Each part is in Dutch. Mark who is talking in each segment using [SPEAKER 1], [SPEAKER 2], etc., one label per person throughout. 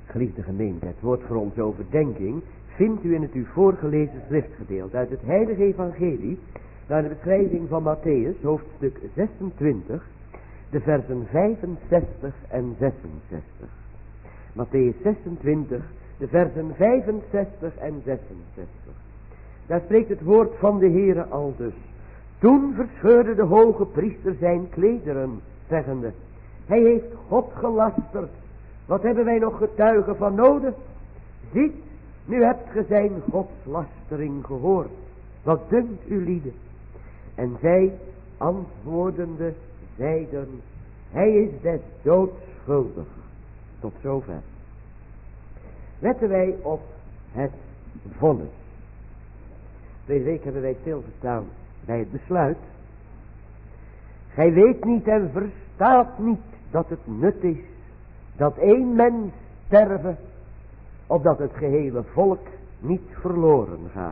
[SPEAKER 1] Geliefde gemeente, het woord voor onze overdenking vindt u in het u voorgelezen schriftgedeelte uit het heilige evangelie naar de beschrijving van Matthäus, hoofdstuk 26, de versen 65 en 66. Matthäus 26, de versen 65 en 66. Daar spreekt het woord van de Heere aldus. Toen verscheurde de hoge priester zijn klederen, zeggende: Hij heeft God gelasterd. Wat hebben wij nog getuigen van nodig? Ziet, nu hebt ge zijn godslastering gehoord. Wat dunkt u lieden? En zij, antwoordende, zeiden: Hij is des doods schuldig. Tot zover. Letten wij op het vonnis. Deze week hebben wij stilgestaan bij het besluit. Gij weet niet en verstaat niet dat het nut is dat één mens sterven, opdat het gehele volk niet verloren gaat.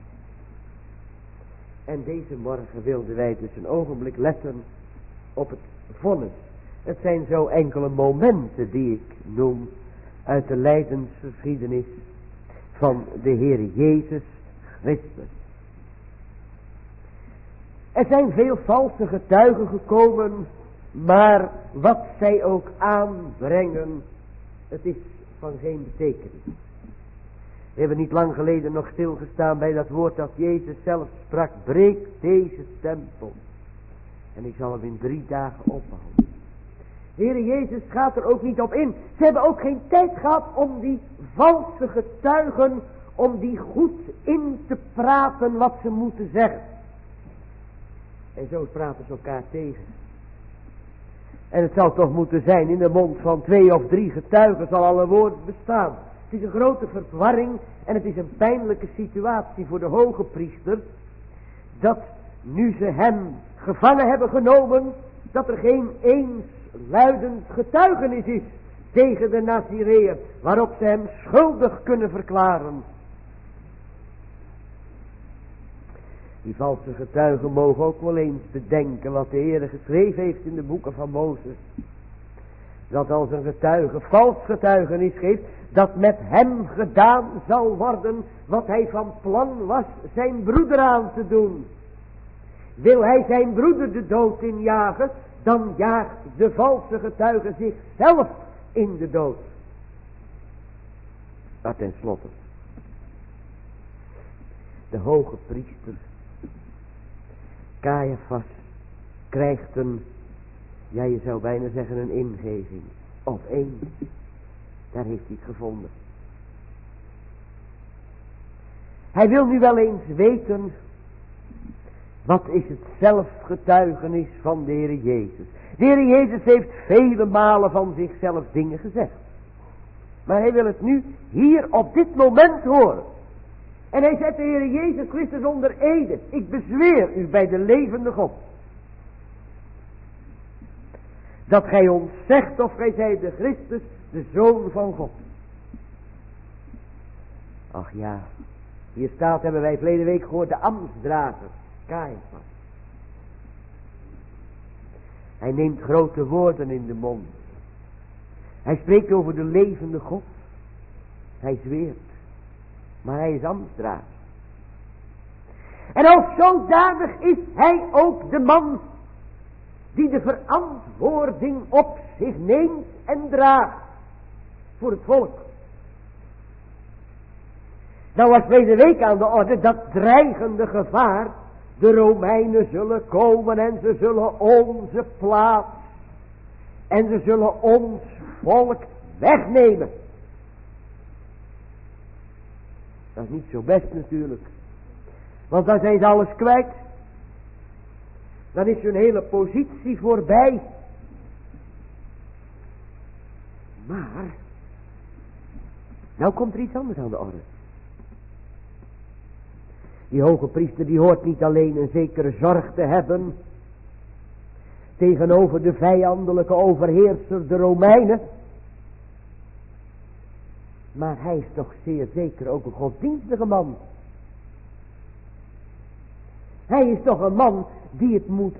[SPEAKER 1] En deze morgen wilden wij dus een ogenblik letten op het vonnis. Het zijn zo enkele momenten die ik noem uit de lijdensgeschiedenis van de Heer Jezus Christus. Er zijn veel valse getuigen gekomen, maar wat zij ook aanbrengen, het is van geen betekenis. We hebben niet lang geleden nog stilgestaan bij dat woord dat Jezus zelf sprak: breek deze tempel en ik zal hem in 3 dagen opbouwen. De Heer Jezus gaat er ook niet op in. Ze hebben ook geen tijd gehad om die valse getuigen, om die goed in te praten wat ze moeten zeggen. En zo praten ze elkaar tegen. En het zal toch moeten zijn, in de mond van 2 of 3 getuigen zal alle woord bestaan. Het is een grote verwarring en het is een pijnlijke situatie voor de hoge priester, dat nu ze hem gevangen hebben genomen, dat er geen eensluidend getuigenis is tegen de Nazireër, waarop ze hem schuldig kunnen verklaren. Die valse getuigen mogen ook wel eens bedenken wat de Heer geschreven heeft in de boeken van Mozes. Dat als een getuige vals getuigenis geeft, dat met hem gedaan zal worden wat hij van plan was zijn broeder aan te doen. Wil hij zijn broeder de dood injagen, dan jaagt de valse getuige zichzelf in de dood. Maar tenslotte, de hoge priester Caiaphas krijgt een, ja je zou bijna zeggen een ingeving. Of 1. Daar heeft hij het gevonden. Hij wil nu wel eens weten, wat is het zelfgetuigenis van de Heer Jezus. De Heer Jezus heeft vele malen van zichzelf dingen gezegd. Maar hij wil het nu hier op dit moment horen. En hij zet de Heer Jezus Christus onder ede. Ik bezweer u bij de levende God, dat gij ons zegt of gij zijt de Christus, de Zoon van God. Ach ja, hier staat, hebben wij verleden week gehoord, de ambtsdrager, Caiaphas. Hij neemt grote woorden in de mond. Hij spreekt over de levende God. Hij zweert. Maar hij is ambtsdrager. En als zodanig is hij ook de man die de verantwoording op zich neemt en draagt voor het volk. Nou was deze week aan de orde dat dreigende gevaar. De Romeinen zullen komen en ze zullen onze plaats en ze zullen ons volk wegnemen. Dat is niet zo best natuurlijk. Want dan zijn ze alles kwijt. Dan is hun hele positie voorbij. Maar, nou komt er iets anders aan de orde. Die hoge priester die hoort niet alleen een zekere zorg te hebben tegenover de vijandelijke overheerser, de Romeinen. Maar hij is toch zeer zeker ook een godsdienstige man. Hij is toch een man die het moet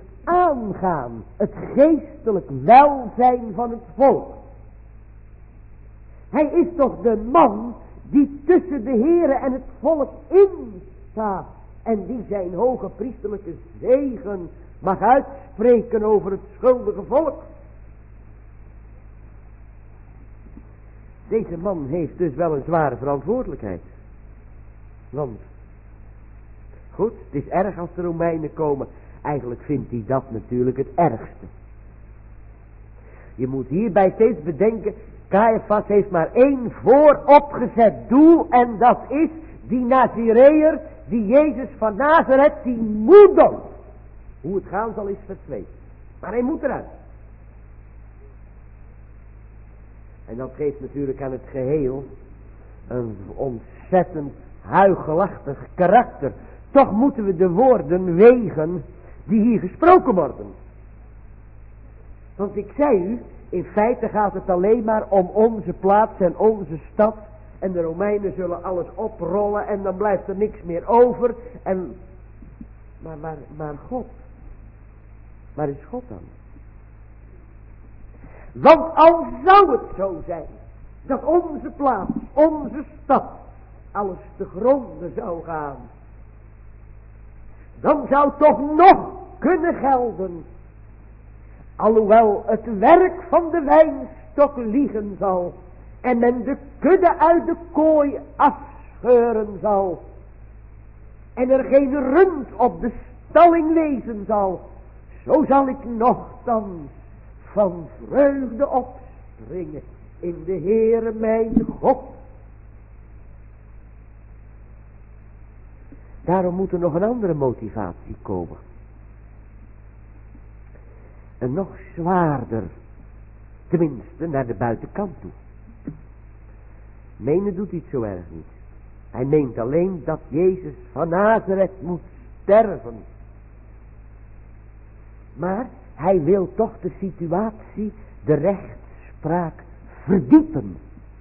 [SPEAKER 1] aangaan. Het geestelijk welzijn van het volk. Hij is toch de man die tussen de Here en het volk in staat. En die zijn hoge priesterlijke zegen mag uitspreken over het schuldige volk. Deze man heeft dus wel een zware verantwoordelijkheid. Want, goed, het is erg als de Romeinen komen. Eigenlijk vindt hij dat natuurlijk het ergste. Je moet hierbij steeds bedenken, Caiaphas heeft maar één vooropgezet doel. En dat is die Nazireër, die Jezus van Nazareth, die moet dood. Hoe het gaan zal is verzweet. Maar hij moet eruit. En dat geeft natuurlijk aan het geheel een ontzettend huichelachtig karakter. Toch moeten we de woorden wegen die hier gesproken worden. Want ik zei u, in feite gaat het alleen maar om onze plaats en onze stad. En de Romeinen zullen alles oprollen en dan blijft er niks meer over. En, maar God. Waar is God dan? Want al zou het zo zijn dat onze plaats, onze stad, alles te gronden zou gaan, dan zou toch nog kunnen gelden, alhoewel het werk van de wijnstok liegen zal en men de kudde uit de kooi afscheuren zal en er geen rund op de stalling wezen zal, zo zal ik nochtans van vreugde opspringen in de Heere mijn God. Daarom moet er nog een andere motivatie komen. Een nog zwaarder, tenminste naar de buitenkant toe. Menen doet iets zo erg niet. Hij meent alleen dat Jezus van Nazareth moet sterven. Maar hij wil toch de situatie, de rechtspraak verdiepen.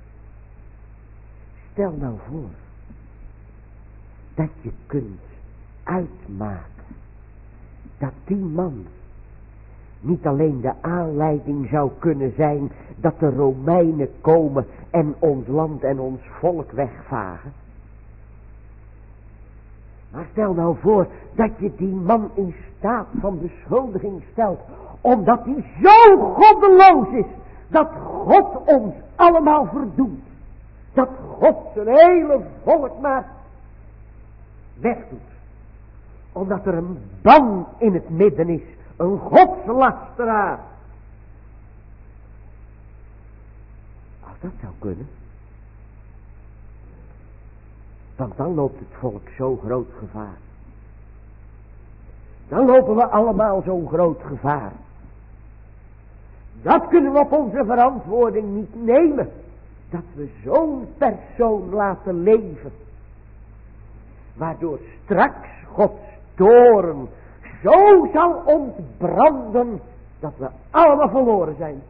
[SPEAKER 1] Stel nou voor dat je kunt uitmaken dat die man niet alleen de aanleiding zou kunnen zijn dat de Romeinen komen en ons land en ons volk wegvagen. Maar stel nou voor dat je die man in staat van beschuldiging stelt, omdat hij zo goddeloos is, dat God ons allemaal verdoemt. Dat God zijn hele volk maar wegdoet. Omdat er een ban in het midden is, een godslasteraar. Als dat zou kunnen. Want dan loopt het volk zo groot gevaar. Dan lopen we allemaal zo'n groot gevaar. Dat kunnen we op onze verantwoording niet nemen. Dat we zo'n persoon laten leven. Waardoor straks Gods toorn zo zal ontbranden dat we allemaal verloren zijn.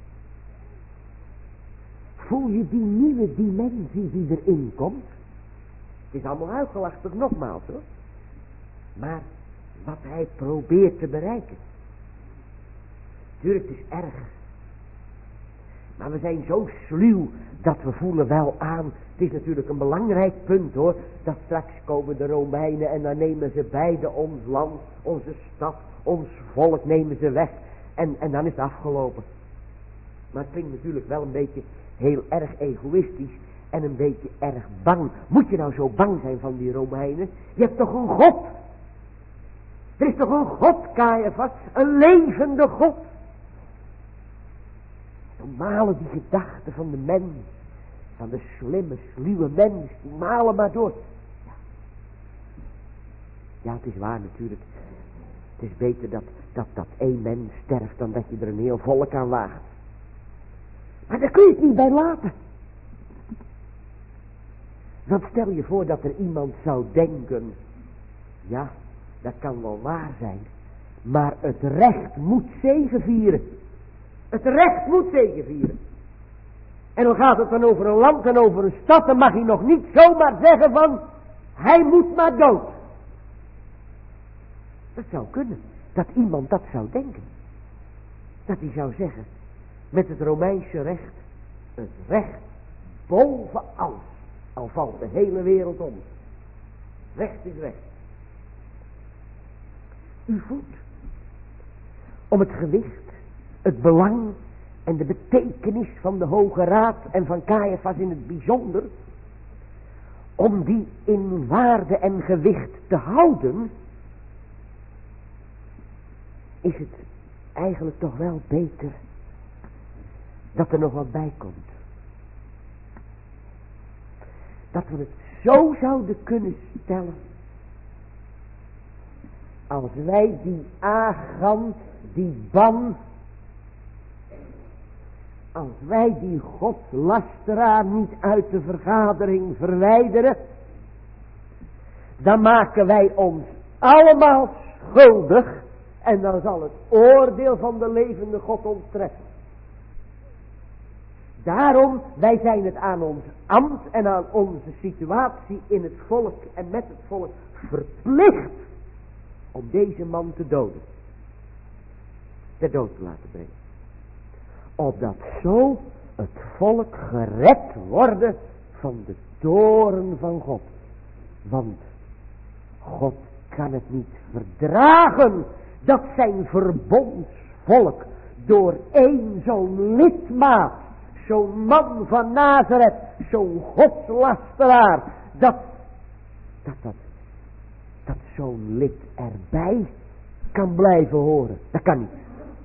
[SPEAKER 1] Voel je die nieuwe dimensie die erin komt? Het is allemaal huichelachtig nogmaals hoor. Maar wat hij probeert te bereiken. Tuurlijk, het is erg. Maar we zijn zo sluw dat we voelen wel aan. Het is natuurlijk een belangrijk punt hoor. Dat straks komen de Romeinen en dan nemen ze beide ons land, onze stad, ons volk nemen ze weg. En dan is het afgelopen. Maar het klinkt natuurlijk wel een beetje heel erg egoïstisch. En een beetje erg bang. Moet je nou zo bang zijn van die Romeinen? Je hebt toch een God? Er is toch een God, Caiaphas? Een levende God. Dan malen die gedachten van de mens. Van de slimme, sluwe mens. Die malen maar door. Ja, het is waar natuurlijk. Het is beter dat één mens sterft dan dat je er een heel volk aan waagt. Maar daar kun je het niet bij laten. Want stel je voor dat er iemand zou denken, ja, dat kan wel waar zijn, maar het recht moet zegevieren. Het recht moet zegevieren. En dan gaat het dan over een land en over een stad, dan mag hij nog niet zomaar zeggen van, hij moet maar dood. Dat zou kunnen, dat iemand dat zou denken. Dat hij zou zeggen, met het Romeinse recht, het recht boven alles. Al valt de hele wereld om. Recht is recht. U voelt om het gewicht, het belang en de betekenis van de Hoge Raad en van Caiaphas in het bijzonder, om die in waarde en gewicht te houden, is het eigenlijk toch wel beter dat er nog wat bij komt. Dat we het zo zouden kunnen stellen, als wij die Achan, die ban, als wij die godslasteraar niet uit de vergadering verwijderen, dan maken wij ons allemaal schuldig en dan zal het oordeel van de levende God ons treffen. Daarom, wij zijn het aan ons ambt en aan onze situatie in het volk en met het volk verplicht om deze man te doden. Ter dood te laten brengen. Opdat zo het volk gered worden van de toorn van God. Want God kan het niet verdragen dat zijn verbondsvolk door één zo'n lidmaat, zo'n man van Nazareth, zo'n godslasteraar, dat zo'n lid erbij kan blijven horen. Dat kan niet.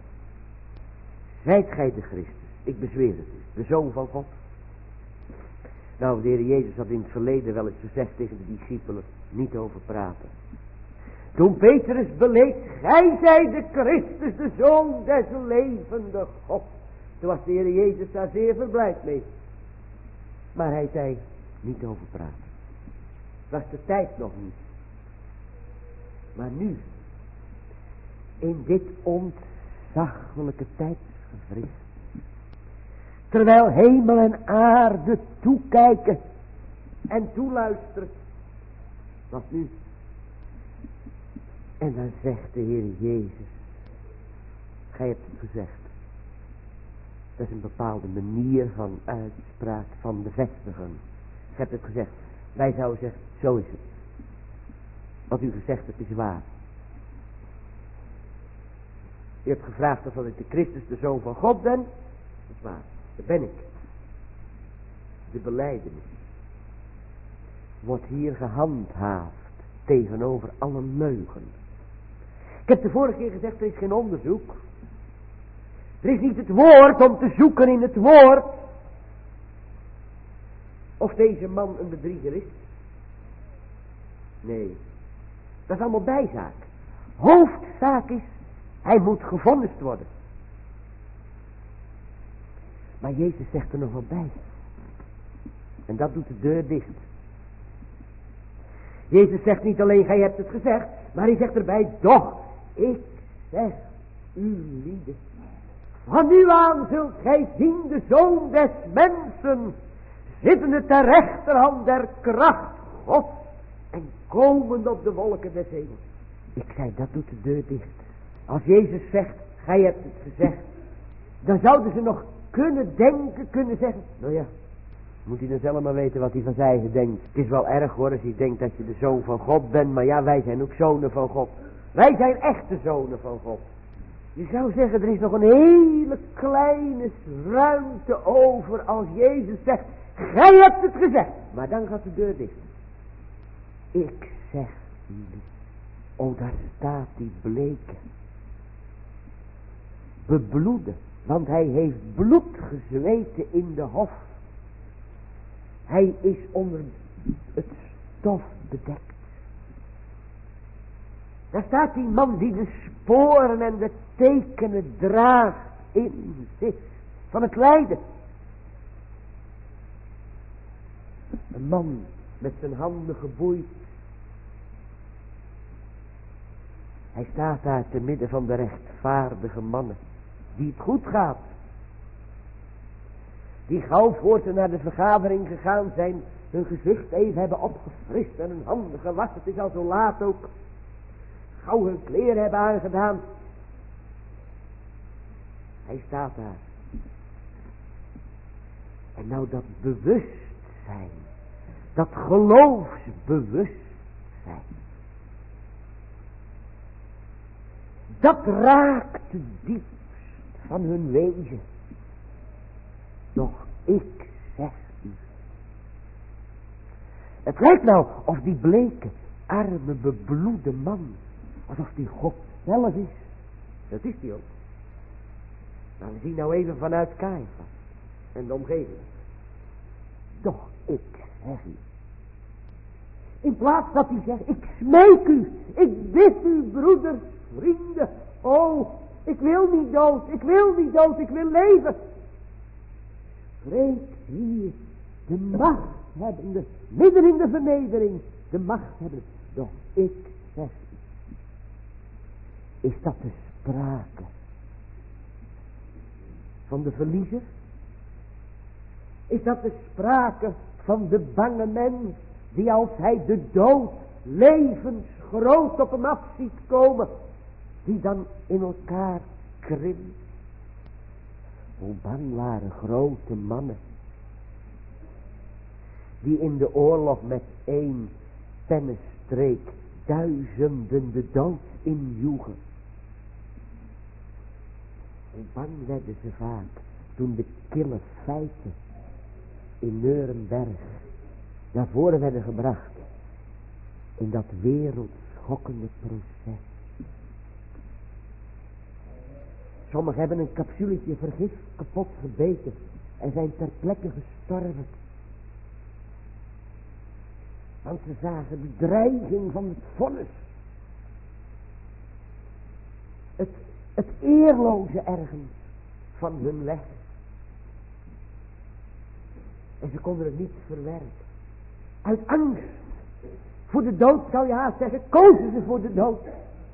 [SPEAKER 1] Zijt gij de Christus, ik bezweer het u, de Zoon van God. Nou, de Heer Jezus had in het verleden wel eens gezegd tegen de discipelen, niet over praten. Toen Petrus beleed, gij zijt de Christus, de Zoon des levende God. Toen was de Heer Jezus daar zeer verblijd mee. Maar hij zei, niet over praten. Het was de tijd nog niet. Maar nu, in dit ontzaglijke tijdsgevricht, terwijl hemel en aarde toekijken en toeluisteren, wat nu? En dan zegt de Heer Jezus, gij hebt het gezegd. Dat is een bepaalde manier van uitspraak, van bevestigen. Je hebt het gezegd. Wij zouden zeggen, zo is het. Wat u gezegd hebt is waar. U hebt gevraagd of ik de Christus, de Zoon van God ben. Dat is waar. Dat ben ik. De belijdenis wordt hier gehandhaafd tegenover alle leugen. Ik heb de vorige keer gezegd, er is geen onderzoek. Er is niet het woord om te zoeken in het woord of deze man een bedrieger is. Nee, dat is allemaal bijzaak. Hoofdzaak is, hij moet gevonnist worden. Maar Jezus zegt er nog wat bij. En dat doet de deur dicht. Jezus zegt niet alleen, gij hebt het gezegd, maar hij zegt erbij, doch, ik zeg u lieden. Van nu aan zult gij zien de Zoon des mensen, zittende ter rechterhand der kracht God en komend op de wolken des hemels. Ik zei, dat doet de deur dicht. Als Jezus zegt, gij hebt het gezegd, dan zouden ze nog kunnen denken, kunnen zeggen, nou ja, moet hij dan zelf maar weten wat hij van zijn eigen denkt. Het is wel erg hoor, als hij denkt dat je de Zoon van God bent, maar ja, wij zijn ook zonen van God. Wij zijn echte zonen van God. Je zou zeggen, er is nog een hele kleine ruimte over als Jezus zegt, gij hebt het gezegd. Maar dan gaat de deur dicht. Ik zeg u, oh daar staat die bleke, bebloede, want hij heeft bloed gezweten in de hof. Hij is onder het stof bedekt. Daar staat die man die de sporen en de tekenen draagt in zich van het lijden. Een man met zijn handen geboeid. Hij staat daar te midden van de rechtvaardige mannen, die het goed gaat. Die gauw voor ze naar de vergadering gegaan zijn, hun gezicht even hebben opgefrist en hun handen gewassen. Het is al zo laat ook. Gauw hun kleren hebben aangedaan. Hij staat daar. En nou dat bewustzijn, dat geloofsbewustzijn, dat raakt diep van hun wezen. Doch ik zeg u, het lijkt nou of die bleke, arme, bebloede man, alsof die God zelf is. Dat is die ook. Maar we zien nou even vanuit Caiaphas en de omgeving. Doch ik zeg u, in plaats dat hij zegt, ik smeek u, ik bid u, broeders, vrienden, oh, ik wil niet dood, ik wil niet dood, ik wil leven. Spreekt hier de macht hebbende, midden in de vernedering, de macht hebben. Doch ik zeg u, is dat de sprake van de verliezer? Is dat de sprake van de bange mens, die als hij de dood levensgroot op hem af ziet komen, die dan in elkaar krimpt? Hoe bang waren grote mannen, die in de oorlog met één pennenstreek duizenden de dood injoegen. Hoe bang werden ze vaak toen de kille feiten in Nuremberg naar voren werden gebracht in dat wereldschokkende proces. Sommigen hebben een capsuletje vergif kapot gebeten en zijn ter plekke gestorven. Want ze zagen de dreiging van het vonnis. Het eerloze ergens van hun weg. En ze konden het niet verwerken. Uit angst voor de dood, zou je haast zeggen, kozen ze voor de dood.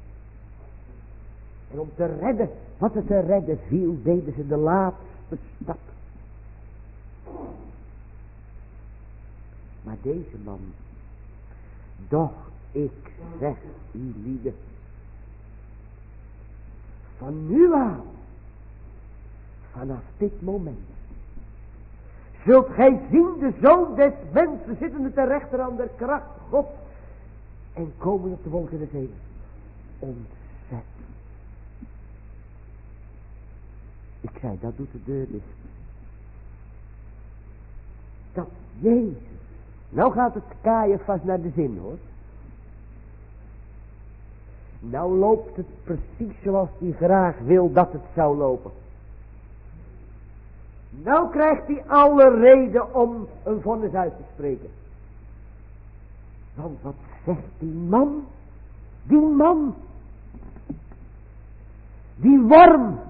[SPEAKER 1] En om te redden wat er te redden viel, deden ze de laatste stap. Maar deze man, doch ik zeg u lieden, van nu aan, vanaf dit moment, zult gij zien de Zoon des Mensen zittende ter rechterhand der kracht God en komen op de wolken des hemels. Ontzettend. Ik zei, dat doet de deur dicht. Dat Jezus. Nou gaat het Caiaphas naar de zin, hoor. Nou loopt het precies zoals hij graag wil dat het zou lopen. Nou krijgt hij alle reden om een vonnis uit te spreken. Want wat zegt die man? Die man. Die worm.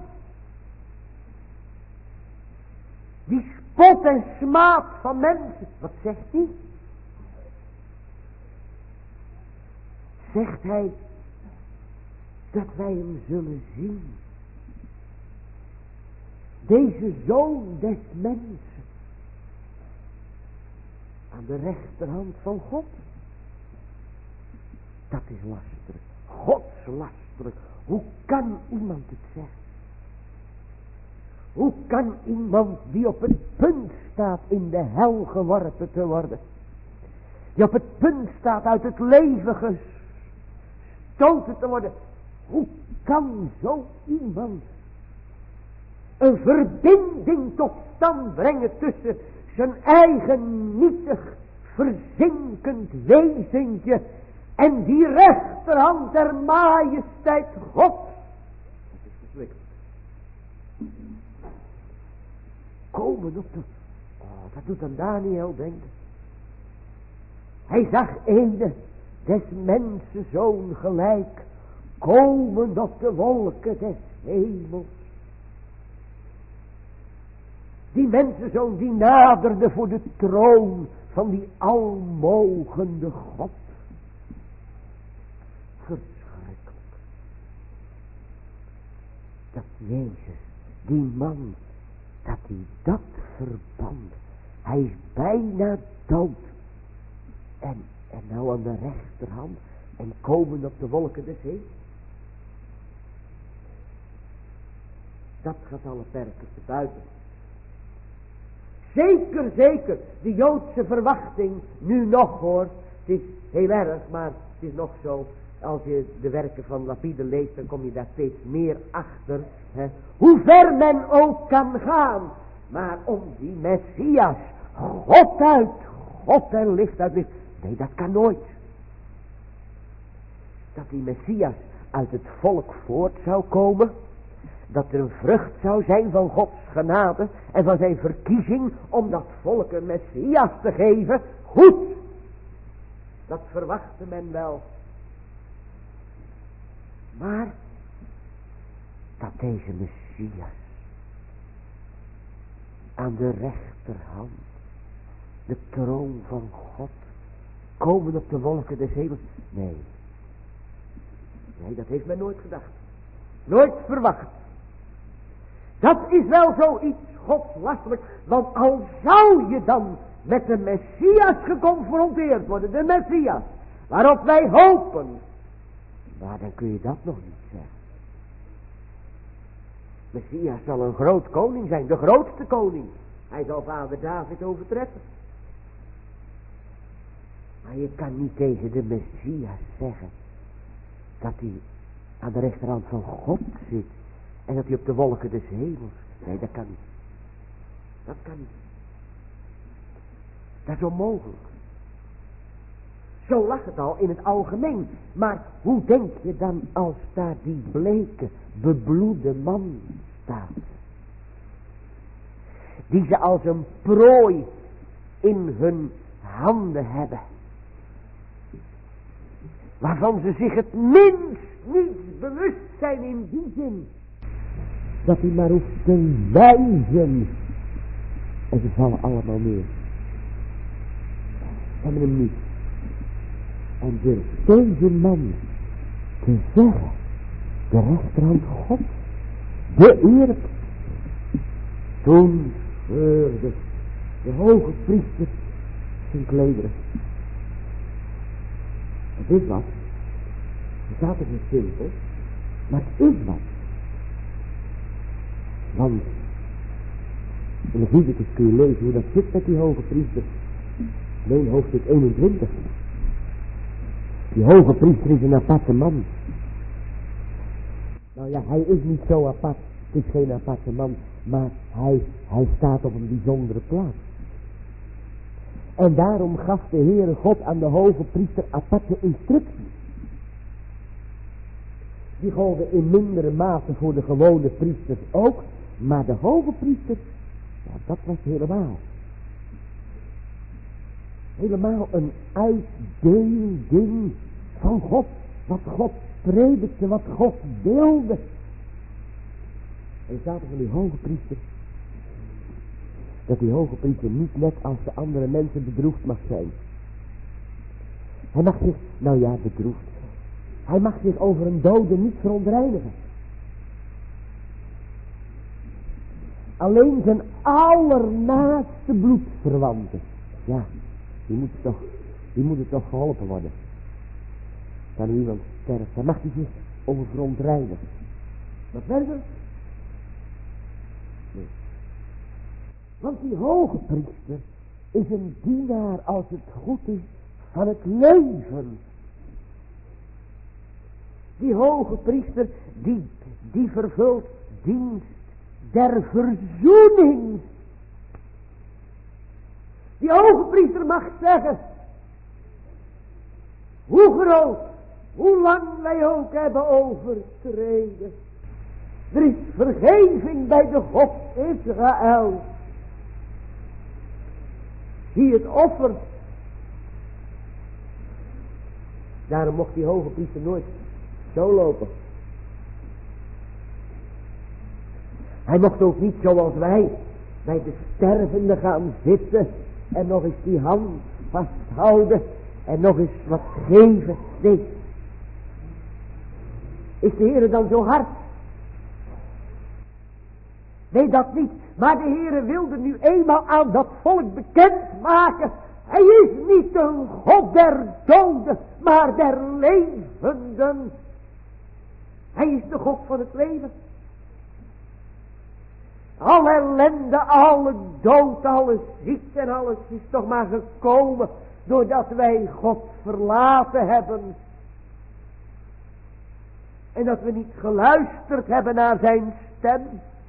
[SPEAKER 1] Die spot en smaad van mensen. Wat zegt hij? Zegt hij dat wij hem zullen zien. Deze Zoon des Mensen. Aan de rechterhand van God. Dat is lasterlijk. Godslasterlijk. Hoe kan iemand het zeggen? Hoe kan iemand die op het punt staat in de hel geworpen te worden, die op het punt staat uit het leven gestoten te worden, hoe kan zo iemand een verbinding tot stand brengen tussen zijn eigen nietig, verzinkend wezentje en die rechterhand der majesteit God? Dat is verschrikkelijk. Komen op de... Oh, dat doet aan Daniel denken. Hij zag ene des mensen zoon gelijk komen op de wolken des hemels. Die mensenzoon die naderde voor de troon van die almogende God. Verschrikkelijk. Dat Jezus, die man, dat hij dat verband. Hij is bijna dood. En nou aan de rechterhand. En komen op de wolken des hemels. Dat gaat alle perken te buiten. Zeker, zeker, de Joodse verwachting, nu nog hoor, het is heel erg, maar het is nog zo, als je de werken van Lapide leest, dan kom je daar steeds meer achter, hè, hoe ver men ook kan gaan, maar om die Messias, God en licht uit licht, nee, dat kan nooit. Dat die Messias uit het volk voort zou komen, dat er een vrucht zou zijn van Gods genade en van zijn verkiezing om dat volk een Messias te geven. Goed, dat verwachtte men wel. Maar dat deze Messias aan de rechterhand, de troon van God, komen op de wolken des hemels. Nee, dat heeft men nooit gedacht. Nooit verwacht. Dat is wel zoiets godslastelijk, want al zou je dan met de Messias geconfronteerd worden, de Messias, waarop wij hopen, maar dan kun je dat nog niet zeggen. Messias zal een groot koning zijn, de grootste koning. Hij zal vader David overtreffen. Maar je kan niet tegen de Messias zeggen dat hij aan de rechterhand van God zit en dat hij op de wolken des hemels. Nee, dat kan niet. Dat kan niet. Dat is onmogelijk. Zo lag het al in het algemeen. Maar hoe denk je dan als daar die bleke, bebloede man staat? Die ze als een prooi in hun handen hebben. Waarvan ze zich het minst niet bewust zijn in die zin. Dat hij maar hoeft te wijzen. En ze vallen allemaal neer. Ze hebben hem niet. En durft deze man te zeggen, de rechterhand God, de eer. Toen scheurde de hoge priester zijn klederen. Het is wat. Het staat er niet simpel, maar het is wat. Want in Leviticus kun je lezen hoe dat zit met die hoge priester. Nee, hoofdstuk 21. Die hoge priester is een aparte man. Nou ja, hij is niet zo apart. Het is geen aparte man. Maar hij staat op een bijzondere plaats. En daarom gaf de Heere God aan de hoge priester aparte instructies. Die golden in mindere mate voor de gewone priesters ook. Maar de hoge priester, ja, dat was helemaal. Helemaal een uitdeling van God. Wat God predikte, wat God wilde. En er staat er van die hoge priester. Dat die hoge priester niet net als de andere mensen bedroefd mag zijn. Hij mag zich, nou ja, bedroefd. Hij mag zich over een dode niet verontreinigen. Alleen zijn allernaaste bloedverwanten. Ja, die moeten toch geholpen worden. Kan er iemand sterven, dan mag hij zich over verontreinigen. Wat verder? Nee. Want die hoge priester is een dienaar, als het goed is, van het leven. Die hoge priester, die vervult dienst der verzoening. Die hoge priester mag zeggen, hoe groot, hoe lang wij ook hebben overtreden. Er is vergeving bij de God Israël. Zie het offer. Daarom mocht die hoge priester nooit zo lopen. Hij mocht ook niet zoals wij bij de stervende gaan zitten en nog eens die hand vasthouden en nog eens wat geven. Nee. Is de Heere dan zo hard? Nee, dat niet. Maar de Heere wilde nu eenmaal aan dat volk bekendmaken. Hij is niet een God der doden, maar der levenden. Hij is de God van het leven. Alle ellende, alle dood, alle ziekte en alles is toch maar gekomen doordat wij God verlaten hebben. En dat we niet geluisterd hebben naar zijn stem.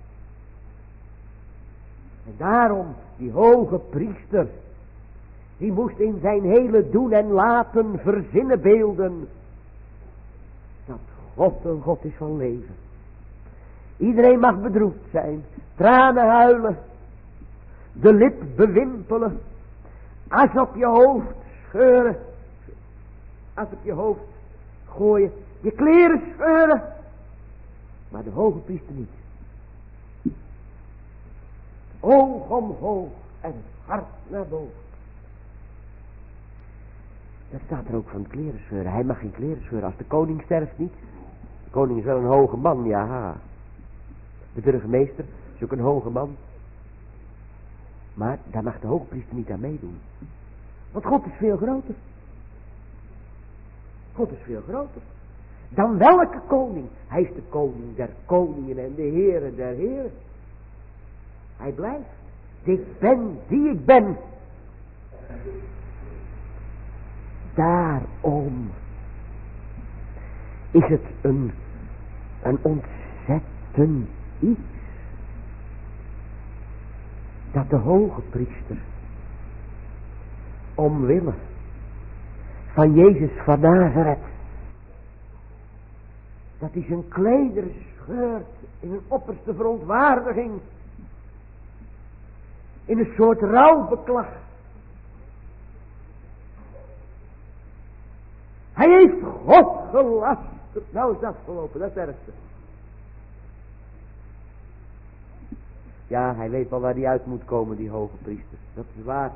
[SPEAKER 1] En daarom, die hoge priester, die moest in zijn hele doen en laten verzinnen beelden dat God een God is van leven. Iedereen mag bedroefd zijn, tranen huilen, de lip bewimpelen, as op je hoofd scheuren, as op je hoofd gooien, je kleren scheuren, maar de hoge priester niet. Oog omhoog en hart naar boven. Dat staat er ook van het kleren scheuren. Hij mag geen kleren scheuren. Als de koning sterft niet. De koning is wel een hoge man, ja. De burgemeester is ook een hoge man. Maar daar mag de hoogpriester niet aan meedoen. Want God is veel groter. God is veel groter. Dan welke koning? Hij is de koning der koningen en de heren der heren. Hij blijft. Ik ben die ik ben. Daarom is het een ontzettend iets dat de hoge priester omwille van Jezus van Nazareth, dat hij zijn klederen scheurt in een opperste verontwaardiging, in een soort rouwbeklag. Hij heeft God gelasterd. Nou is dat afgelopen, dat is het ergste. Ja, hij weet wel waar hij uit moet komen, die hoge priester. Dat is waar.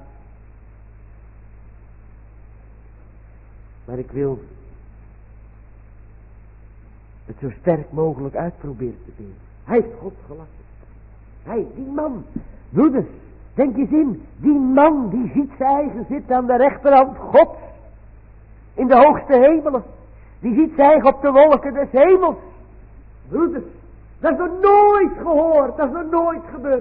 [SPEAKER 1] Maar ik wil het zo sterk mogelijk uitproberen te doen. Hij heeft God gelasterd. Hij, die man. Broeders, denk eens in. Die man die ziet zijn eigen zitten aan de rechterhand God. In de hoogste hemelen. Die ziet zich op de wolken des hemels. Broeders, dat is nog nooit gehoord. Dat is nog nooit gebeurd.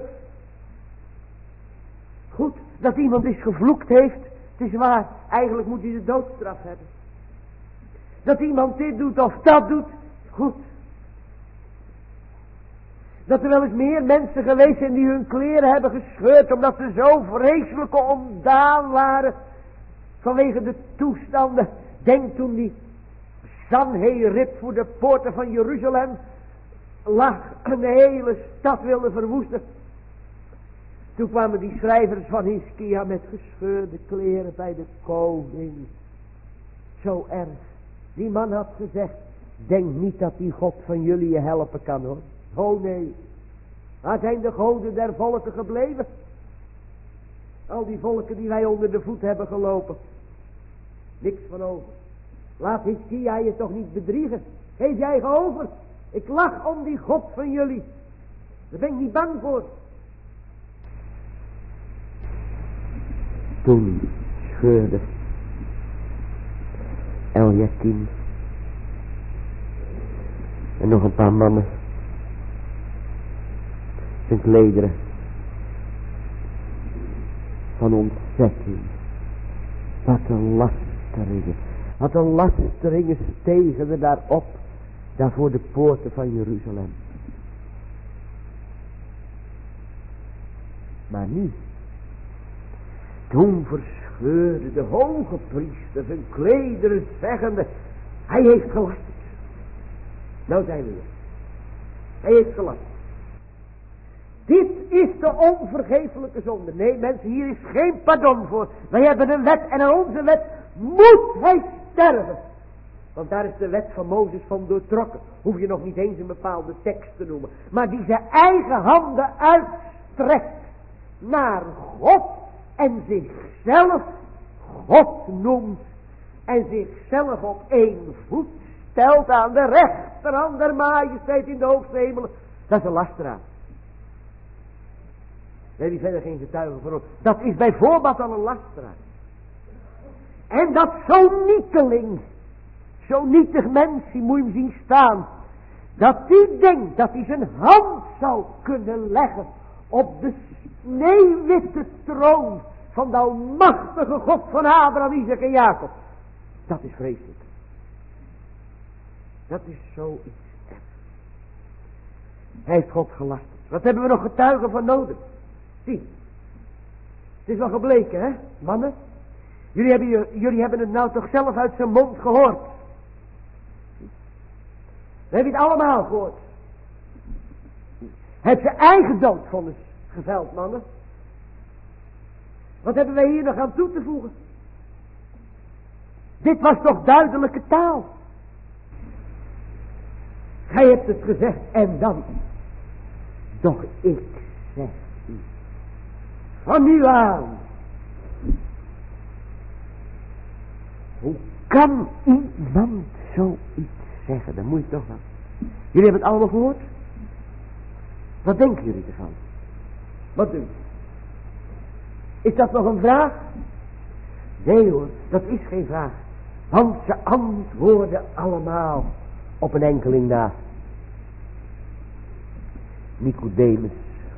[SPEAKER 1] Goed, dat iemand eens gevloekt heeft. Het is waar, eigenlijk moet hij de doodstraf hebben. Dat iemand dit doet of dat doet. Goed. Dat er wel eens meer mensen geweest zijn die hun kleren hebben gescheurd. Omdat ze zo vreselijk ontdaan waren. Vanwege de toestanden. Denk toen die Sanherib voor de poorten van Jeruzalem lag en de hele stad wilde verwoesten. Toen kwamen die schrijvers van Hiskia met gescheurde kleren bij de koning. Zo erg. Die man had gezegd, denk niet dat die God van jullie je helpen kan hoor. Oh nee. Waar zijn de goden der volken gebleven? Al die volken die wij onder de voet hebben gelopen. Niks van over. Laat Hiskia je toch niet bedriegen. Geef jij over. Ik lach om die God van jullie. Daar ben ik niet bang voor. Toen scheurde Eliakim en nog een paar mannen zijn klederen van ontzetting. Wat een lasteringen. Wat een lasteringen stegen er daarop, daar voor de poorten van Jeruzalem. Maar nu, toen verscheurde de hoge priester zijn klederen zeggende, hij heeft gelasterd. Nou zijn we weer. Hij heeft gelasterd. Dit is de onvergeeflijke zonde. Nee mensen, hier is geen pardon voor. Wij hebben een wet en aan onze wet moet hij sterven. Want daar is de wet van Mozes van doortrokken. Hoef je nog niet eens een bepaalde tekst te noemen. Maar die zijn eigen handen uitstrekt naar God en zichzelf God noemt. En zichzelf op één voet stelt aan de rechterhand der majesteit in de hoogste hemelen. Dat is een lasteraar. Nee, die verder geen getuige voor ons. Dat is bijvoorbeeld al een lasteraar. En dat zo'n nieteling, zo'n nietig mens, die moet je hem zien staan. Dat die denkt dat hij zijn hand zou kunnen leggen op de sneeuwwitte troon van de almachtige God van Abraham, Isaac en Jacob. Dat is vreselijk. Dat is zoiets erg. Hij heeft God gelasterd. Wat hebben we nog getuigen van nodig? Zie, het is wel gebleken, hè, mannen? Jullie hebben het nou toch zelf uit zijn mond gehoord. We hebben het allemaal gehoord. Hij heeft zijn eigen doodvonnis geveld, mannen. Wat hebben wij hier nog aan toe te voegen? Dit was toch duidelijke taal. Gij hebt het gezegd en dan. Doch ik zeg u. Van nu aan. Hoe kan iemand zoiets zeggen? Dan moet je toch wel. Jullie hebben het allemaal gehoord? Wat denken jullie ervan? Wat doen? Is dat nog een vraag? Nee hoor, dat is geen vraag. Want ze antwoorden allemaal op een enkeling na. Nicodemus.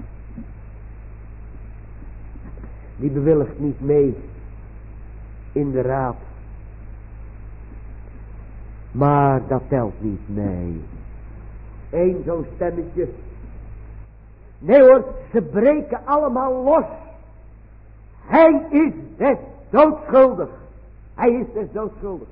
[SPEAKER 1] Die bewilligt niet mee in de raad. Maar dat telt niet mee. Eén zo'n stemmetje. Nee hoor, ze breken allemaal los. Hij is des doodschuldig. Hij is des doodschuldig.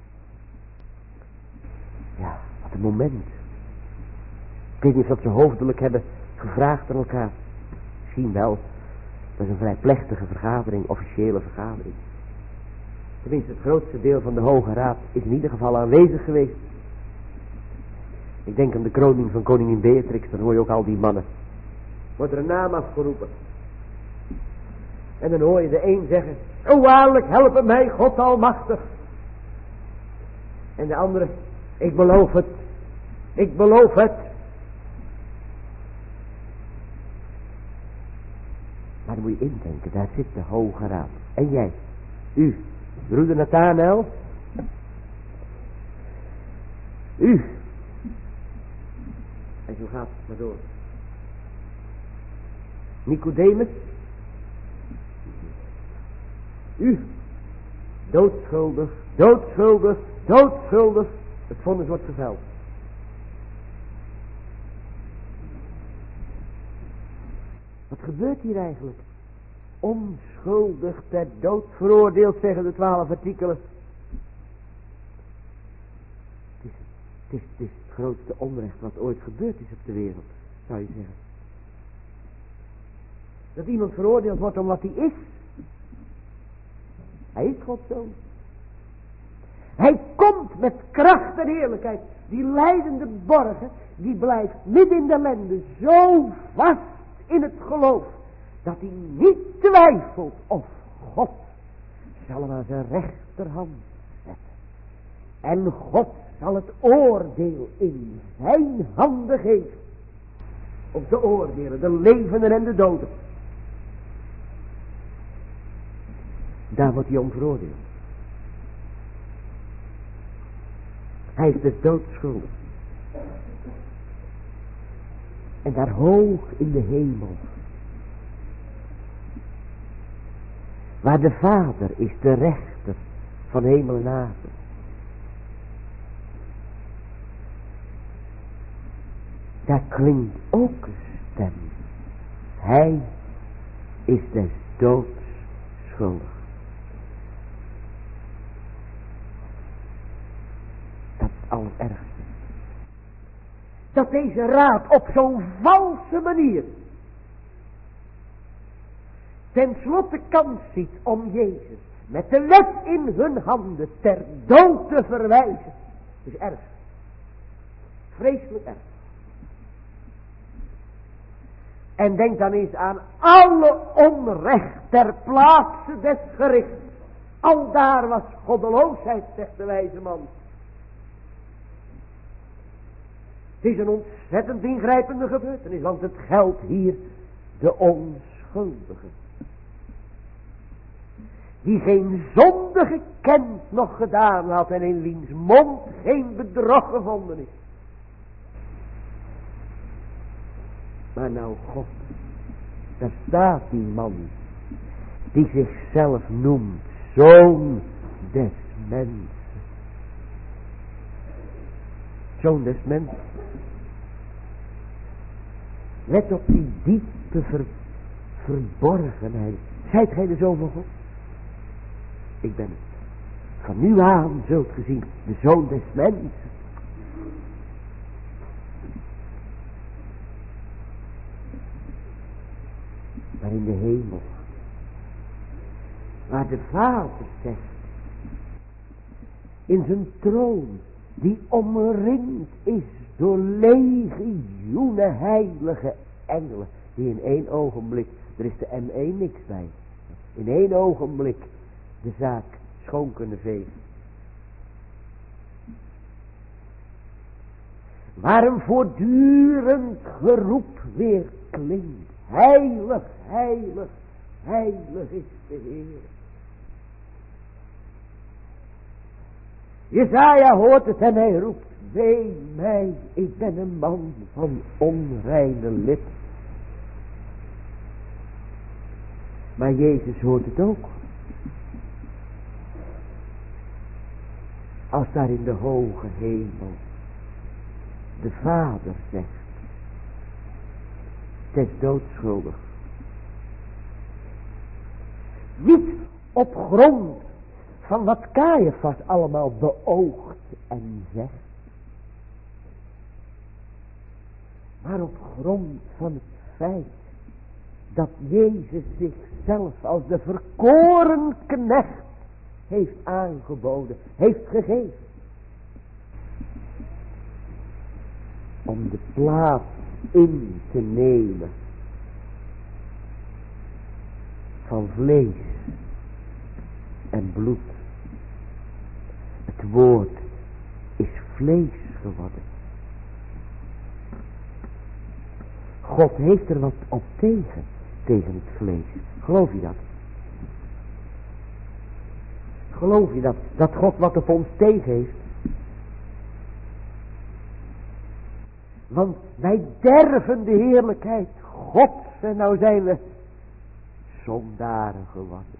[SPEAKER 1] Ja, wat een moment. Ik weet niet of ze hoofdelijk hebben gevraagd aan elkaar. Misschien wel. Dat is een vrij plechtige vergadering, officiële vergadering. Tenminste, het grootste deel van de Hoge Raad is in ieder geval aanwezig geweest. Ik denk aan de kroning van koningin Beatrix, dan hoor je ook al die mannen. Wordt er een naam afgeroepen. En dan hoor je de een zeggen, o waarlijk, help mij, God almachtig. En de andere, ik beloof het. Ik beloof het. Maar dan moet je indenken, daar zit de Hoge Raad. En jij, u, broeder Nathanael. U. En zo gaat het maar door. Nicodemus. U. Doodschuldig, doodschuldig, doodschuldig. Het vonnis wordt geveld. Wat gebeurt hier eigenlijk? Onschuldig ter dood veroordeeld, zeggen de 12 artikelen. Het is het grootste onrecht wat ooit gebeurd is op de wereld, zou je zeggen. Dat iemand veroordeeld wordt om wat hij is. Hij is Gods zoon. Hij komt met kracht en heerlijkheid. Die lijdende borgen, die blijft midden in de ellende zo vast in het geloof, dat hij niet twijfelt of God zal hem aan zijn rechterhand zetten. En God zal het oordeel in zijn handen geven. Om te oordelen, de levenden en de doden. Daar wordt hij om veroordeeld. Hij is dus doodschuldig. En daar hoog in de hemel, waar de Vader is, de rechter van hemel en aarde. Daar klinkt ook een stem. Hij is des doods schuldig. Dat is het allerergste. Dat deze raad op zo'n valse manier ten slotte kans ziet om Jezus met de wet in hun handen ter dood te verwijzen. Dat is erg. Vreselijk erg. En denk dan eens aan alle onrecht ter plaatse des gerichts. Al daar was goddeloosheid, zegt de wijze man. Het is een ontzettend ingrijpende gebeurtenis, want het geldt hier de onschuldige. Die geen zonde gekend nog gedaan had en in wiens mond geen bedrog gevonden is. Maar nou God Daar staat die man, die zichzelf noemt Zoon des mensen. Zoon des mensen. Let op die diepe verborgenheid. Zijt gij de Zoon van God? Ik ben het. Van nu aan zult gezien de Zoon des mensen. Maar in de hemel, waar de Vader zegt, in zijn troon, die omringd is door legioenen heilige engelen, die in één ogenblik, er is de M1 niks bij, in één ogenblik de zaak schoon kunnen vegen. Waar een voortdurend geroep weer klinkt. Heilig, heilig, heilig is de Heer. Jesaja hoort het en hij roept, wee mij, ik ben een man van onreine lippen. Maar Jezus hoort het ook. Als daar in de hoge hemel de Vader zegt, het is doodschuldig. Niet op grond van wat Caiaphas allemaal beoogt en zegt, maar op grond van het feit dat Jezus zichzelf als de verkoren knecht heeft aangeboden, heeft gegeven. Om de plaats in te nemen van vlees en bloed. Het woord is vlees geworden. God heeft er wat op tegen het vlees. Geloof je dat? Geloof je dat God wat op ons tegen heeft? Want wij derven de heerlijkheid Gods en nou zijn we zondaren geworden.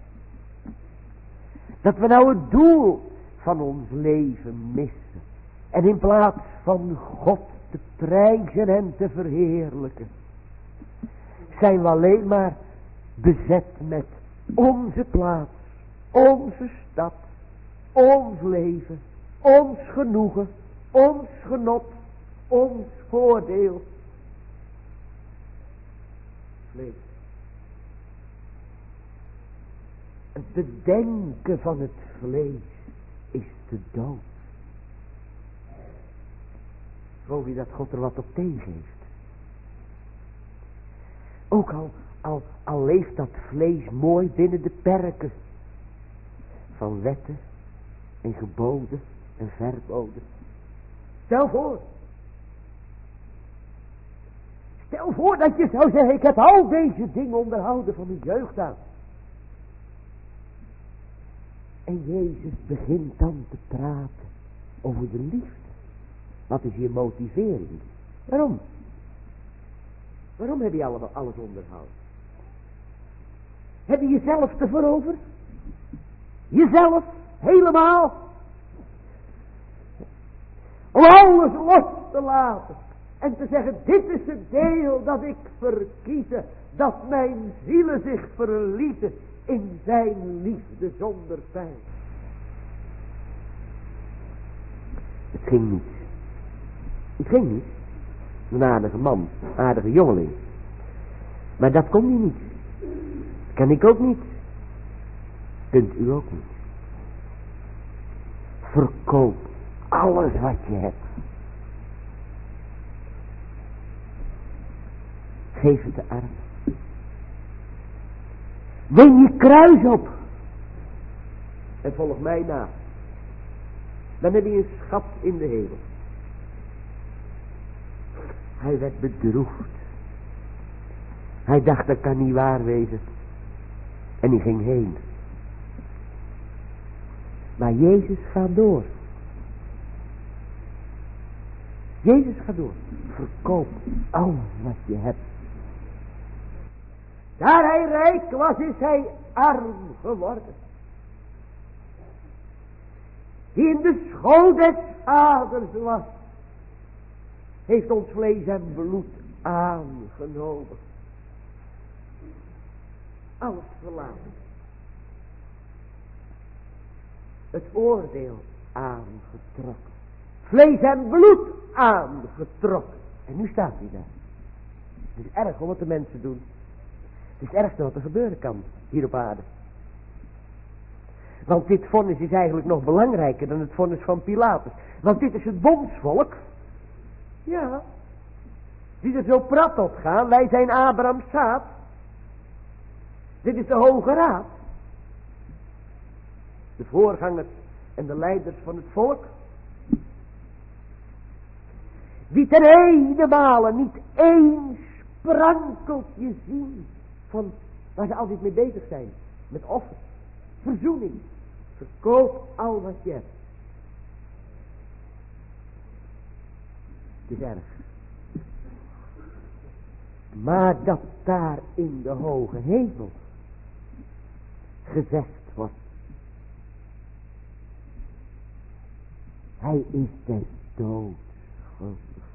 [SPEAKER 1] Dat we nou het doel van ons leven missen. En in plaats van God te prijzen en te verheerlijken, zijn we alleen maar bezet met onze plaats, onze stad, ons leven, ons genoegen, ons genot, ons voordeel. Vlees. Het bedenken van het vlees is de dood. Geloof je dat God er wat op tegen heeft? Ook al leeft dat vlees mooi binnen de perken van wetten en geboden en verboden. Stel voor dat je zou zeggen, ik heb al deze dingen onderhouden van mijn jeugd aan. En Jezus begint dan te praten over de liefde. Wat is je motivering? Waarom? Waarom heb je alles onderhouden? Heb je jezelf ervoor over? Jezelf, helemaal. Om alles los te laten. En te zeggen, dit is het deel dat ik verkiezen. Dat mijn zielen zich verlieten in zijn liefde zonder pijn. Het ging niet. Het ging niet. Een aardige man, een aardige jongeling. Maar dat kon hij niet. Dat kan ik ook niet. Kunt u ook niet. Verkoop alles wat je hebt. Geef het de armen. Neem je kruis op. En volg mij na. Dan heb je een schat in de hemel. Hij werd bedroefd. Hij dacht, dat kan niet waar wezen. En hij ging heen. Maar Jezus gaat door. Jezus gaat door. Verkoop alles wat je hebt. Daar hij rijk was, is hij arm geworden. Die in de schoot des vaders was, heeft ons vlees en bloed aangenomen. Alles verlaten. Het oordeel aangetrokken. Vlees en bloed aangetrokken. En nu staat hij daar. Het is erg wat de mensen doen. Het is het ergste wat er gebeuren kan hier op aarde. Want dit vonnis is eigenlijk nog belangrijker dan het vonnis van Pilatus. Want dit is het bondsvolk. Ja. Die er zo prat op gaan. Wij zijn Abrahams zaad. Dit is de Hoge Raad. De voorgangers en de leiders van het volk. Die ten ene male niet één sprankeltje zien van waar ze altijd mee bezig zijn. Met offer, verzoening. Verkoop al wat je hebt. Het is erg. Maar dat daar in de hoge hemel gezegd wordt. Hij is des doods schuldig.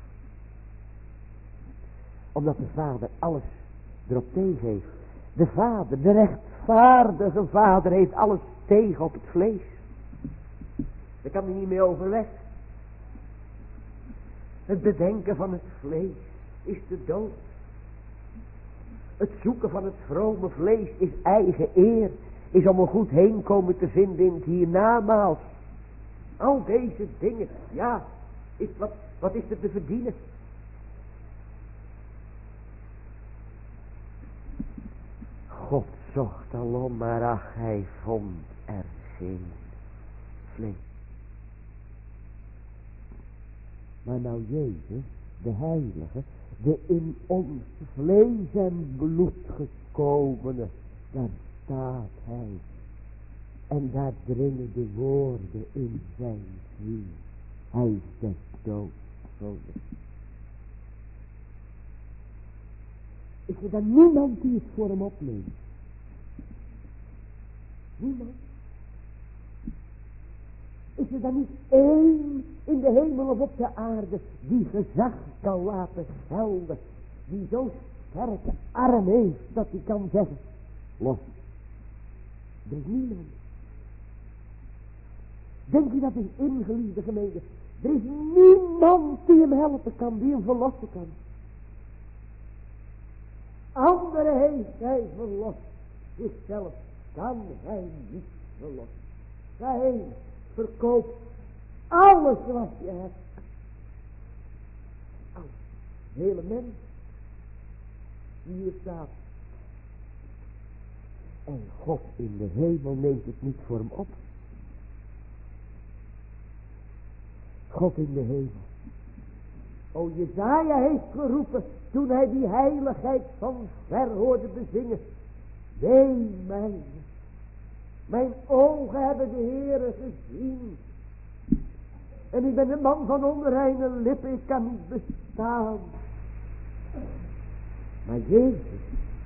[SPEAKER 1] Omdat de Vader alles erop tegen heeft. De Vader, de rechtvaardige Vader, heeft alles tegen op het vlees. Daar kan hij niet mee overweg. Het bedenken van het vlees is de dood. Het zoeken van het vrome vlees is eigen eer. Is om een goed heenkomen te vinden in het hiernamaals. Al deze dingen, ja, wat is er te verdienen? God zocht alom, maar ach, hij vond er geen vlees. Maar nou Jezus, de Heilige, de in ons vlees en bloed gekomene, daar staat hij. En daar dringen de woorden in zijn ziel. Hij is des doods schuldig. Is er dan niemand die het voor hem opneemt? Niemand? Is er dan niet één in de hemel of op de aarde die gezag kan laten gelden, die zo sterke arm heeft dat hij kan zeggen, los. Er is niemand. Denk je dat is ingeliefde gemeente? Er is niemand die hem helpen kan, die hem verlossen kan. Anderen heeft hij verlost. Zichzelf kan hij niet verlossen. Ga heen, verkoop alles wat je hebt. Alles. De hele mens die hier staat. En God in de hemel neemt het niet voor hem op. God in de hemel. O, Jesaja heeft geroepen toen hij die heiligheid van ver hoorde bezingen. Wee mij. Mijn ogen hebben de Heere gezien. En ik ben een man van onreine lippen, ik kan niet bestaan. Maar Jezus,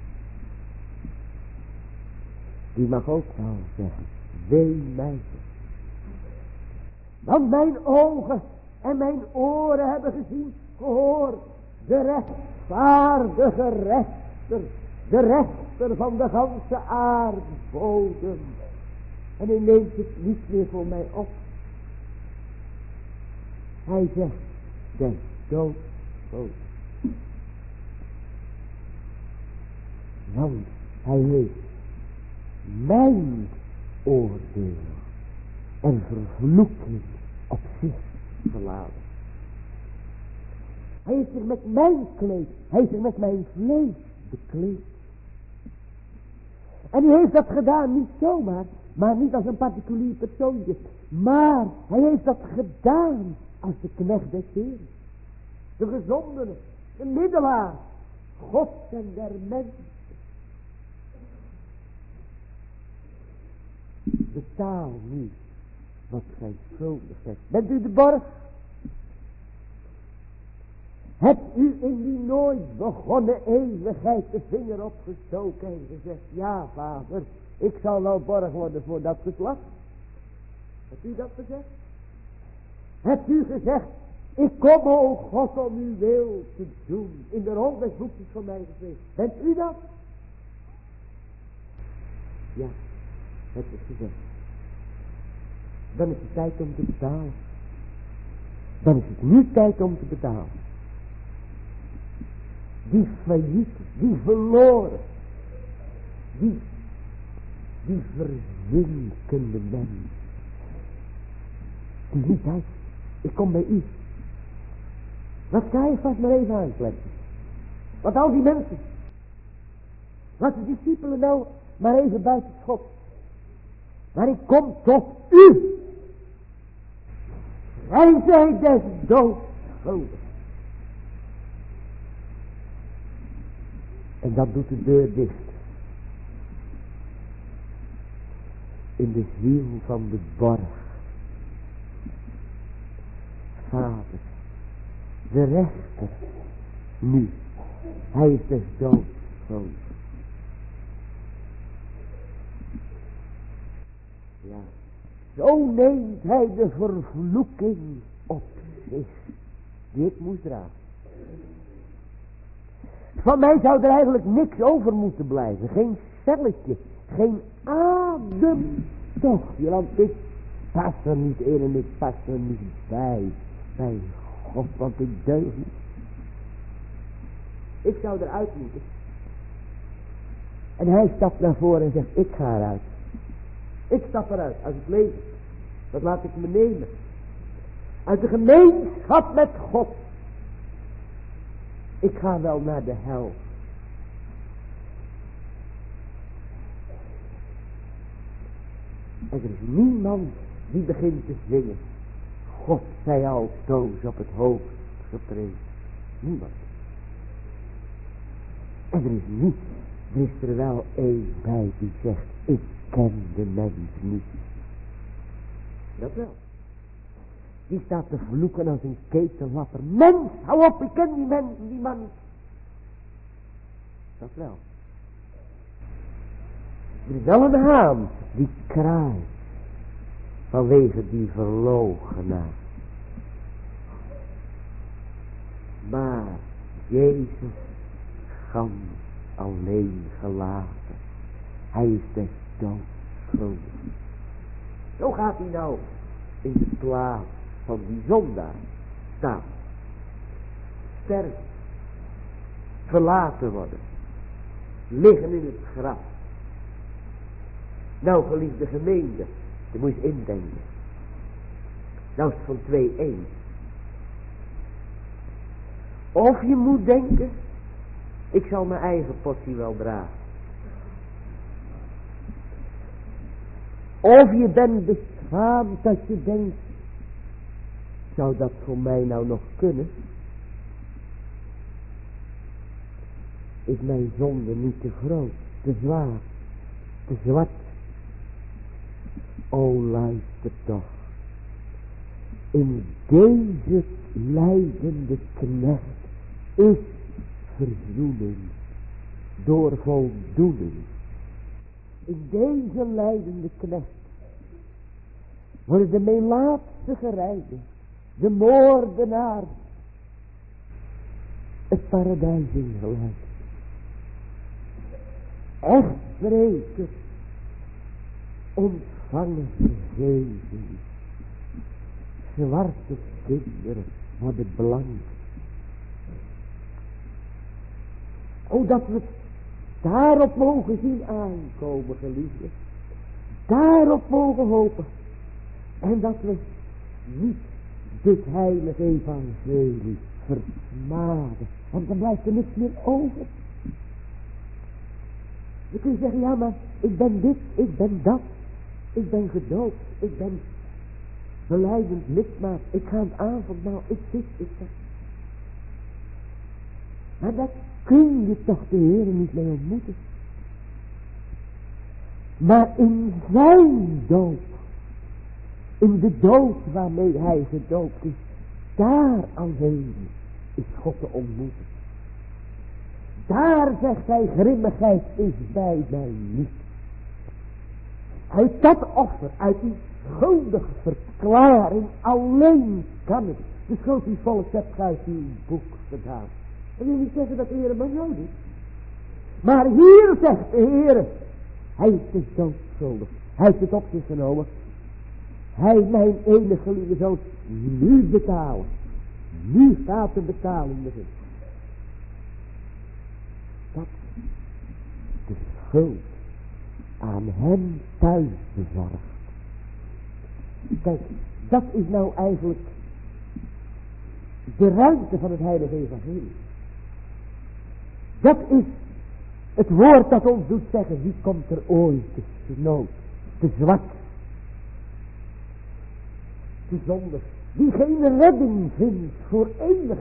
[SPEAKER 1] die mag ook wel zeggen, wee mij. Want mijn ogen en mijn oren hebben gezien, gehoord, de rechtvaardige rechter, de rechter van de ganse aardbodem. En hij neemt het niet meer voor mij op. Hij zegt, des doods schuldig. Want hij heeft mijn oordeel en vervloeking op zich geladen. Hij heeft zich met mijn kleed, hij heeft zich met mijn vlees bekleed. En hij heeft dat gedaan niet zomaar, maar niet als een particulier persoontje. Maar hij heeft dat gedaan als de knecht des Heeren. De gezondene, de middelaar, God en der mensen. Betaal nu wat gij schuldig hebt. Bent u de borg? Hebt u in die nooit begonnen eeuwigheid de vinger opgestoken en gezegd, ja vader, ik zal wel borg worden voor dat geslacht? Hebt u dat gezegd? Hebt u gezegd, ik kom, o God, om uw wil te doen, in de rol des boekjes van mij geschreven? Bent u dat? Ja, het is gezegd. Dan is het tijd om te betalen. Dan is het nu tijd om te betalen. Die failliete, die verloren, die verzinkende mens, die niet uit. Ik kom bij u. Wat ga je vast maar even aankleppen? Want al die mensen, laat de discipelen nou maar even buiten schot. Maar ik kom tot u. Gij zijt des doods schuldig. En dat doet de deur dicht. In de ziel van de borg. Vader, de rechter, nu, hij is des doods schuldig. Ja, zo neemt hij de vervloeking op zich, die ik moest dragen. Van mij zou er eigenlijk niks over moeten blijven. Geen celletje. Geen adem. Toch, want ik pas er niet in en ik pas er niet bij. Bij God, want ik deug niet. Ik zou eruit moeten. En hij stapt naar voren en zegt, ik ga eruit. Ik stap eruit uit het leven. Dat laat ik me nemen. Uit de gemeenschap met God. Ik ga wel naar de hel. En er is niemand die begint te zingen. God zij altoos op het hoofd geprezen. Niemand. En er is niet. Er is er wel één bij die zegt, ik ken de mens niet. Dat wel. Die staat te vloeken als een ketellapper. Mens, hou op, ik ken die man niet. Dat wel. Er is wel een haan die kraait. Vanwege die verloochenaar. Maar Jezus gans alleen gelaten. Hij is des doods schuldig. Zo gaat hij nou in de plaats van die zondaar staan. Sterven. Verlaten worden. Liggen in het graf. Nou, geliefde gemeente, je moet eens indenken. Nou is het van 2-1. Of je moet denken, ik zal mijn eigen portie wel dragen. Of je bent beschaamd dat je denkt, zou dat voor mij nou nog kunnen? Is mijn zonde niet te groot, te zwaar, te zwart? O, luister toch. In deze lijdende knecht is verzoening door voldoening. In deze lijdende knecht worden de melaatse gereiden, de moordenaar, het paradijs ingeleid. Echtbrekers ontvangen vergeving. Zwarte kinderen worden blank. O, dat we daarop mogen zien aankomen, geliefde. Daarop mogen hopen. En dat we niet dit heilige evangelie versmaden. Want dan blijft er niks meer over. Je kunt zeggen, ja, maar ik ben dit, ik ben dat. Ik ben gedoopt, ik ben belijdend lidmaat. Ik ga het avondmaal, ik dit, ik dat. Maar daar kun je toch de Heer niet mee ontmoeten. Maar in zijn doop, in de dood waarmee hij gedoopt is, daar alleen
[SPEAKER 2] is God te ontmoeten. Daar, zegt hij, grimmigheid is bij mij niet. Uit dat offer, uit die schuldige verklaring alleen kan het. De schuld die volk hebt uit uw boek gedaan. Dat wil niet zeggen dat de Heer maar zo doet. Maar hier zegt de Heer, hij is doodschuldig. Hij heeft het op zich genomen. Hij, mijn enige lieve zoon, nu betalen. Nu gaat de betaling beginnen. Dat de schuld aan hem thuis bezorgd. Kijk, dat is nou eigenlijk de ruimte van het heilige evangelie. Dat is het woord dat ons doet zeggen, wie komt er ooit te nood, te zwak, te zondig, die geen redding vindt voor eeuwig.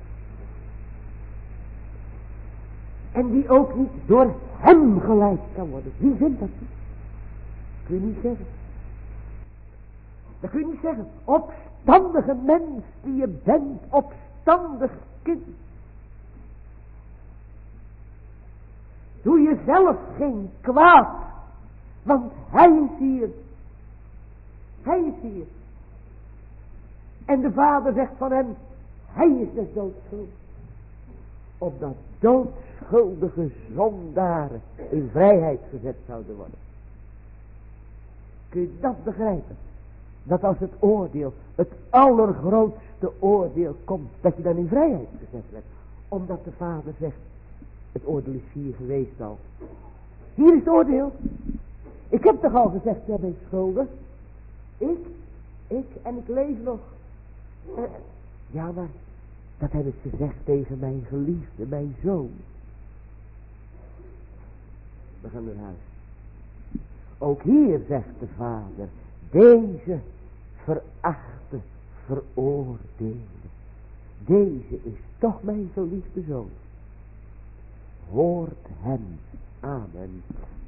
[SPEAKER 2] En die ook niet door hem geleid kan worden. Wie vindt dat niet? Dat kun je niet zeggen. Dat kun je niet zeggen. Opstandige mens die je bent, opstandig kind. Doe jezelf geen kwaad. Want hij is hier. Hij is hier. En de Vader zegt van hem, hij is de doodschuldig. Opdat doodschuldige zondaren in vrijheid gezet zouden worden. Kun je dat begrijpen? Dat als het oordeel, het allergrootste oordeel komt, dat je dan in vrijheid gezet werd. Omdat de Vader zegt, het oordeel is hier geweest al. Hier is het oordeel. Ik heb toch al gezegd, jij bent schuldig. Ik en ik leef nog. Ja, maar dat heb ik gezegd tegen mijn geliefde, mijn zoon. We gaan naar huis. Ook hier zegt de Vader, deze verachte, veroordeelde. Deze is toch mijn geliefde zoon. Hoort hem. Amen.